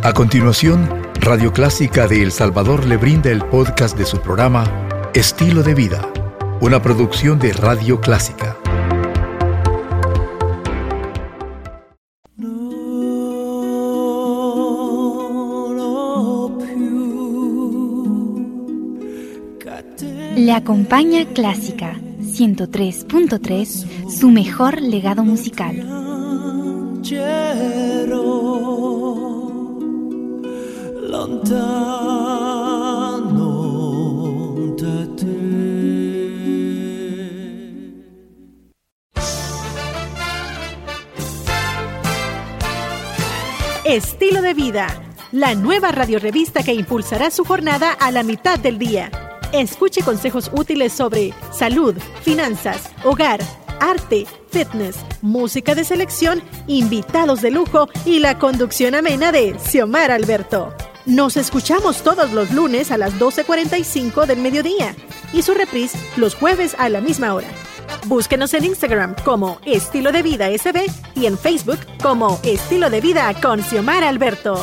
A continuación, Radio Clásica de El Salvador le brinda el podcast de su programa Estilo de Vida, una producción de Radio Clásica. Le acompaña Clásica 103.3, su mejor legado musical. Estilo de Vida, la nueva radiorevista que impulsará su jornada a la mitad del día. Escuche consejos útiles sobre salud, finanzas, hogar, arte, fitness, música de selección, invitados de lujo y la conducción amena de Xiomara Alberto. Nos escuchamos todos los lunes a las 12:45 del mediodía y su reprise los jueves a la misma hora. Búsquenos en Instagram como Estilo de Vida SB y en Facebook como Estilo de Vida con Xiomara Alberto.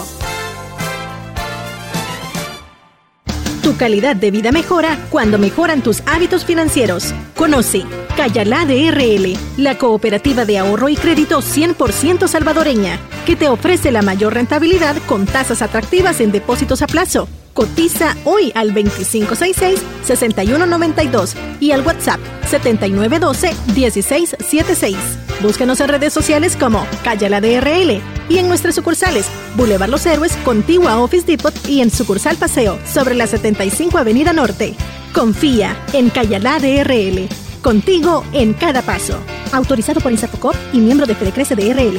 Tu calidad de vida mejora cuando mejoran tus hábitos financieros. Conoce Cayalá DRL, la cooperativa de ahorro y crédito 100% salvadoreña, que te ofrece la mayor rentabilidad con tasas atractivas en depósitos a plazo. Cotiza hoy al 2566-6192 y al WhatsApp 7912-1676. Búscanos en redes sociales como Cayala DRL y en nuestras sucursales Boulevard Los Héroes, contigua a Office Depot, y en sucursal Paseo sobre la 75 Avenida Norte. Confía en Cayala DRL, contigo en cada paso. Autorizado por Insafocop y miembro de Fedecrece DRL.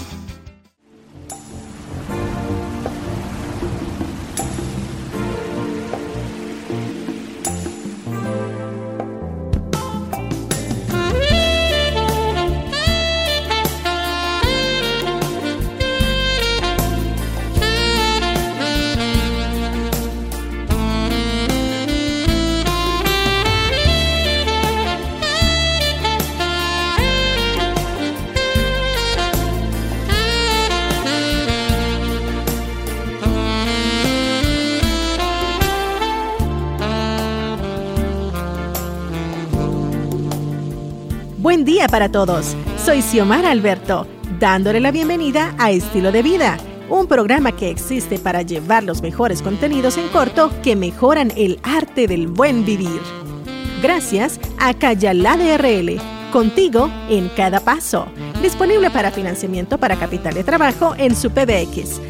Buen día para todos. Soy Xiomara Alberto, dándole la bienvenida a Estilo de Vida, un programa que existe para llevar los mejores contenidos en corto que mejoran el arte del buen vivir. Gracias a Cayalá DRL, contigo en cada paso. Disponible para financiamiento para capital de trabajo en su PBX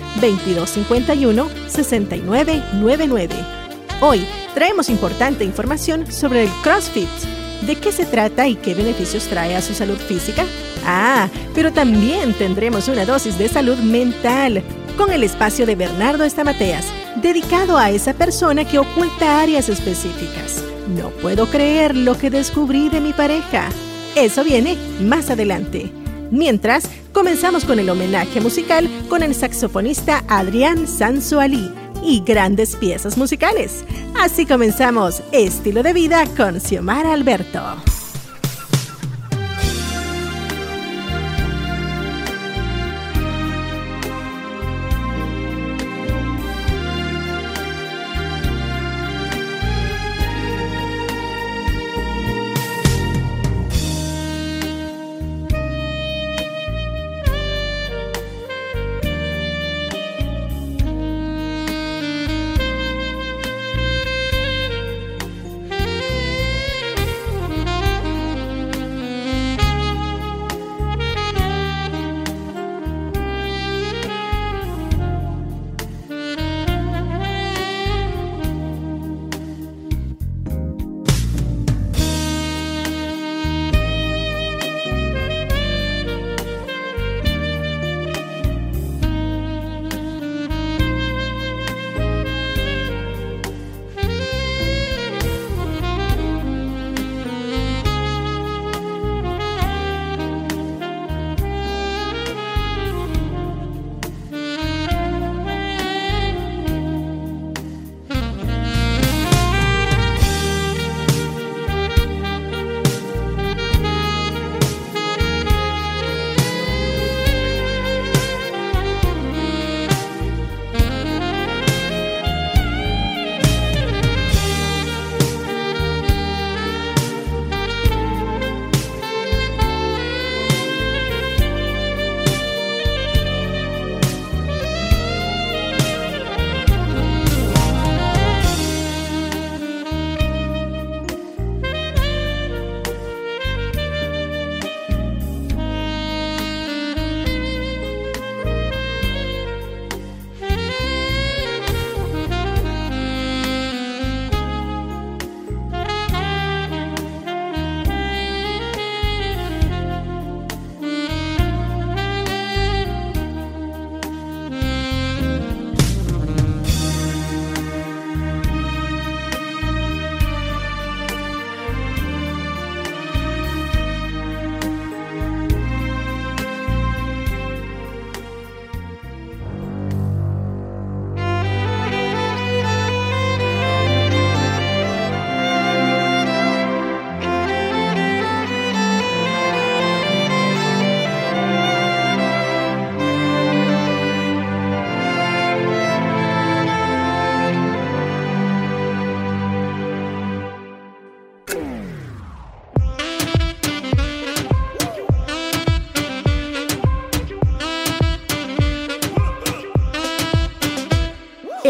2251-6999. Hoy traemos importante información sobre el CrossFit. ¿De qué se trata y qué beneficios trae a su salud física? Pero también tendremos una dosis de salud mental con el espacio de Bernardo Estamateas, dedicado a esa persona que oculta áreas específicas. No puedo creer lo que descubrí de mi pareja. Eso viene más adelante. Mientras, comenzamos con el homenaje musical con el saxofonista Adrián Sanzoalí y grandes piezas musicales. Así comenzamos Estilo de Vida con Xiomara Alberto.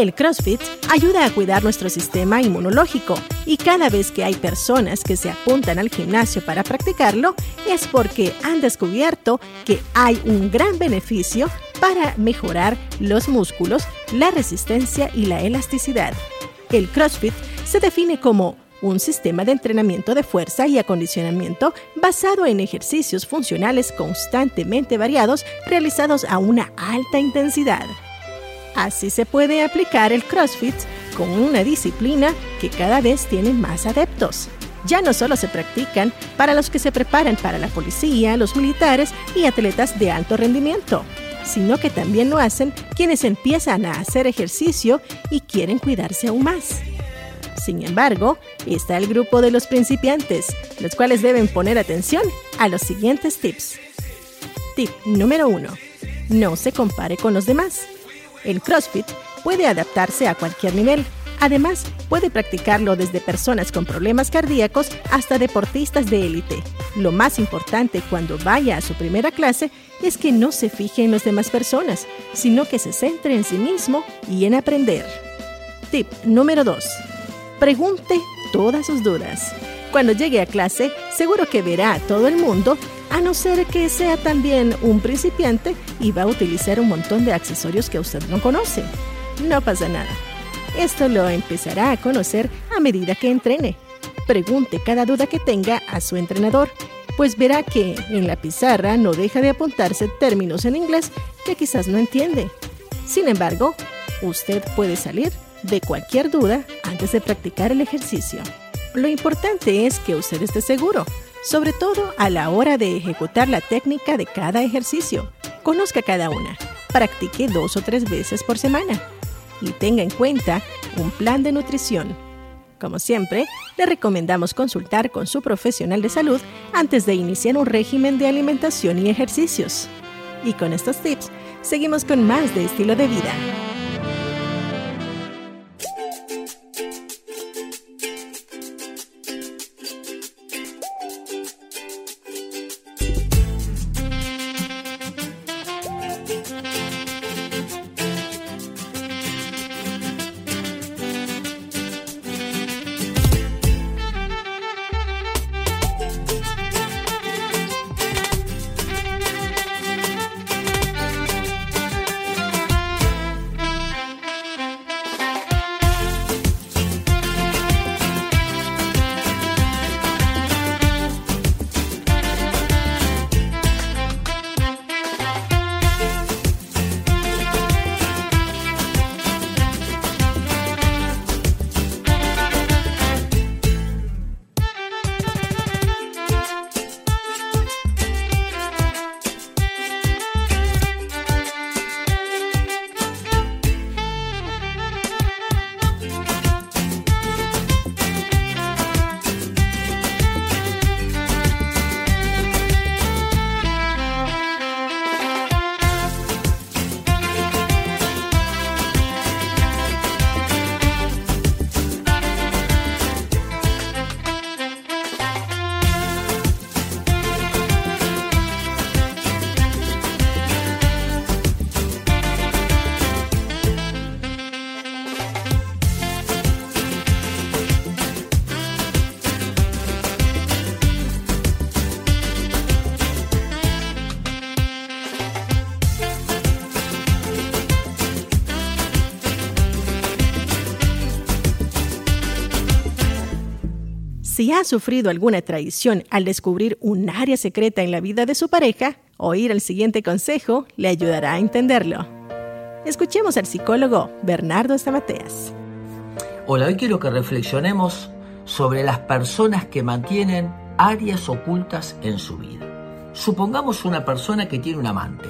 El CrossFit ayuda a cuidar nuestro sistema inmunológico y cada vez que hay personas que se apuntan al gimnasio para practicarlo es porque han descubierto que hay un gran beneficio para mejorar los músculos, la resistencia y la elasticidad. El CrossFit se define como un sistema de entrenamiento de fuerza y acondicionamiento basado en ejercicios funcionales constantemente variados realizados a una alta intensidad. Así se puede aplicar el CrossFit con una disciplina que cada vez tiene más adeptos. Ya no solo se practican para los que se preparan para la policía, los militares y atletas de alto rendimiento, sino que también lo hacen quienes empiezan a hacer ejercicio y quieren cuidarse aún más. Sin embargo, está el grupo de los principiantes, los cuales deben poner atención a los siguientes tips. Tip número 1. No se compare con los demás. El CrossFit puede adaptarse a cualquier nivel. Además, puede practicarlo desde personas con problemas cardíacos hasta deportistas de élite. Lo más importante cuando vaya a su primera clase es que no se fije en las demás personas, sino que se centre en sí mismo y en aprender. Tip número 2. Pregunte todas sus dudas. Cuando llegue a clase, seguro que verá a todo el mundo, a no ser que sea también un principiante y va a utilizar un montón de accesorios que usted no conoce. No pasa nada. Esto lo empezará a conocer a medida que entrene. Pregunte cada duda que tenga a su entrenador, pues verá que en la pizarra no deja de apuntarse términos en inglés que quizás no entiende. Sin embargo, usted puede salir de cualquier duda antes de practicar el ejercicio. Lo importante es que usted esté seguro, sobre todo a la hora de ejecutar la técnica de cada ejercicio. Conozca cada una, practique 2 o 3 veces por semana y tenga en cuenta un plan de nutrición. Como siempre, le recomendamos consultar con su profesional de salud antes de iniciar un régimen de alimentación y ejercicios. Y con estos tips, seguimos con más de estilo de vida. Si ha sufrido alguna traición al descubrir un área secreta en la vida de su pareja, oír el siguiente consejo le ayudará a entenderlo. Escuchemos al psicólogo Bernardo Stamateas. Hola, hoy quiero que reflexionemos sobre las personas que mantienen áreas ocultas en su vida. Supongamos una persona que tiene un amante.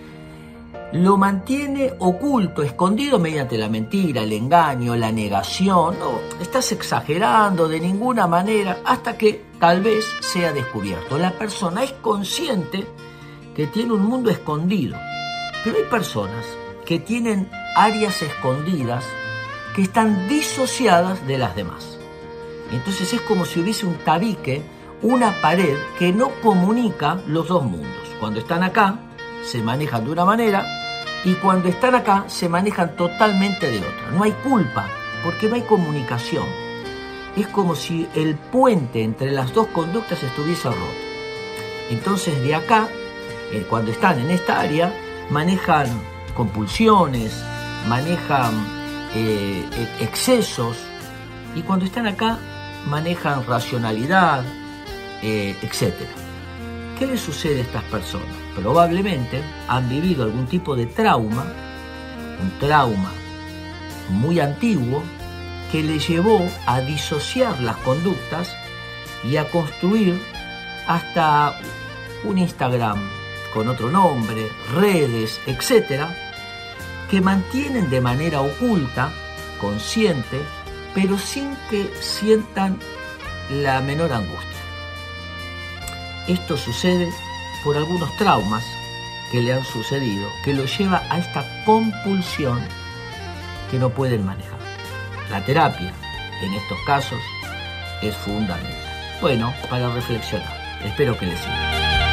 Lo mantiene oculto, escondido mediante la mentira, el engaño, la negación. No, estás exagerando de ninguna manera hasta que tal vez sea descubierto. La persona es consciente que tiene un mundo escondido, pero hay personas que tienen áreas escondidas que están disociadas de las demás. Entonces es como si hubiese un tabique, una pared que no comunica los dos mundos. Cuando están acá, se manejan de una manera, y cuando están acá se manejan totalmente de otra. No hay culpa, porque no hay comunicación. Es como si el puente entre las dos conductas estuviese roto. Entonces de acá, cuando están en esta área, manejan compulsiones, manejan excesos, y cuando están acá manejan racionalidad, etc. ¿Qué les sucede a estas personas? Probablemente han vivido algún tipo de trauma, un trauma muy antiguo, que les llevó a disociar las conductas y a construir hasta un Instagram con otro nombre, redes, etc., que mantienen de manera oculta, consciente, pero sin que sientan la menor angustia. Esto sucede por algunos traumas que le han sucedido, que lo lleva a esta compulsión que no pueden manejar. La terapia, en estos casos, es fundamental. Bueno, para reflexionar. Espero que les sirva.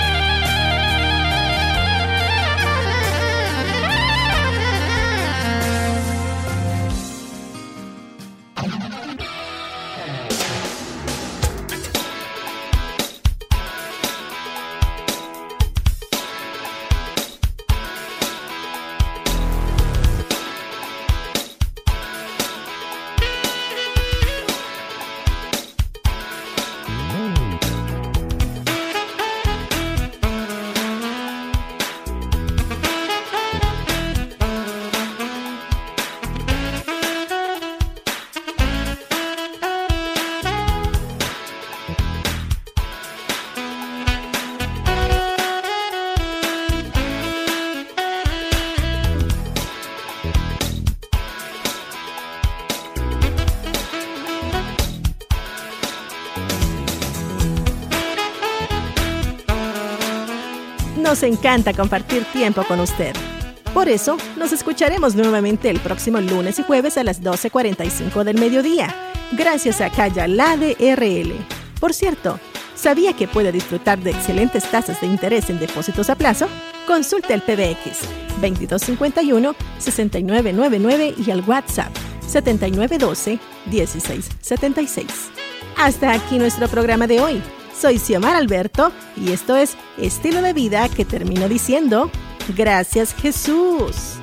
Nos encanta compartir tiempo con usted. Por eso, nos escucharemos nuevamente el próximo lunes y jueves a las 12:45 del mediodía, gracias a Cayalá de RL. Por cierto, ¿sabía que puede disfrutar de excelentes tasas de interés en depósitos a plazo? Consulte el PBX 2251-6999 y al WhatsApp 7912-1676. Hasta aquí nuestro programa de hoy. Soy Xiomara Alberto y esto es Estilo de Vida, que termino diciendo: gracias, Jesús.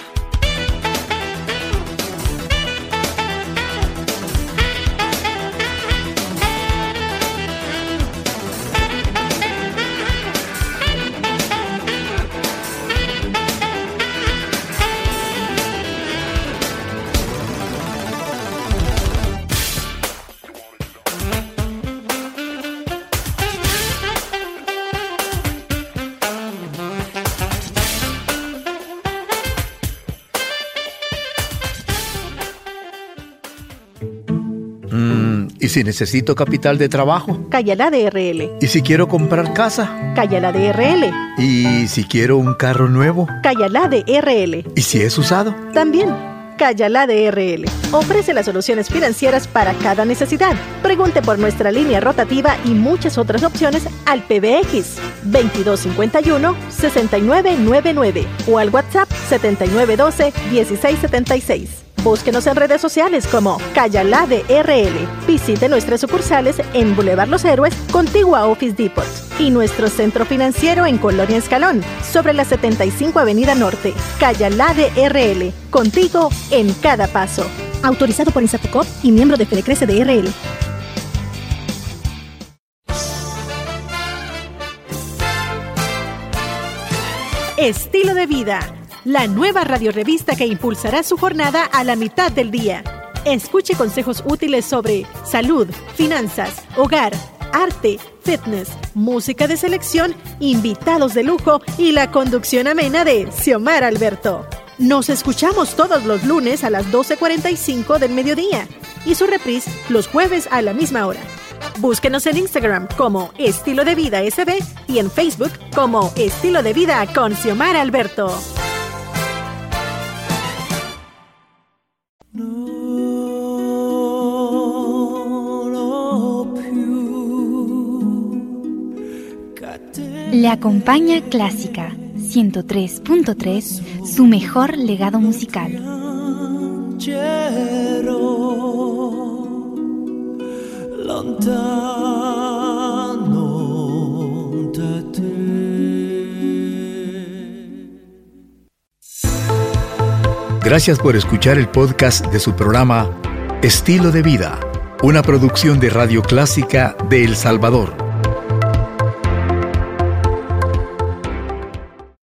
¿Y si necesito capital de trabajo? Cayalá de RL. ¿Y si quiero comprar casa? Cayalá de RL. ¿Y si quiero un carro nuevo? Cayalá de RL. ¿Y si es usado? También. Cayalá de RL ofrece las soluciones financieras para cada necesidad. Pregunte por nuestra línea rotativa y muchas otras opciones al PBX 2251-6999 o al WhatsApp 7912-1676. Búsquenos en redes sociales como Cayalá de RL. Visite nuestras sucursales en Boulevard Los Héroes, contiguo a Office Depot, y nuestro centro financiero en Colonia Escalón, sobre la 75 Avenida Norte. Cayalá de RL, contigo en cada paso. Autorizado por Insatecop y miembro de Fedecrece de RL. Estilo de Vida, la nueva radiorevista que impulsará su jornada a la mitad del día. Escuche consejos útiles sobre salud, finanzas, hogar, arte, fitness, música de selección, invitados de lujo y la conducción amena de Xiomara Alberto. Nos escuchamos todos los lunes a las 12:45 del mediodía y su reprise los jueves a la misma hora. Búsquenos en Instagram como Estilo de Vida SB y en Facebook como Estilo de Vida con Xiomara Alberto. Le acompaña Clásica 103.3, su mejor legado musical. Gracias por escuchar el podcast de su programa Estilo de Vida, una producción de Radio Clásica de El Salvador.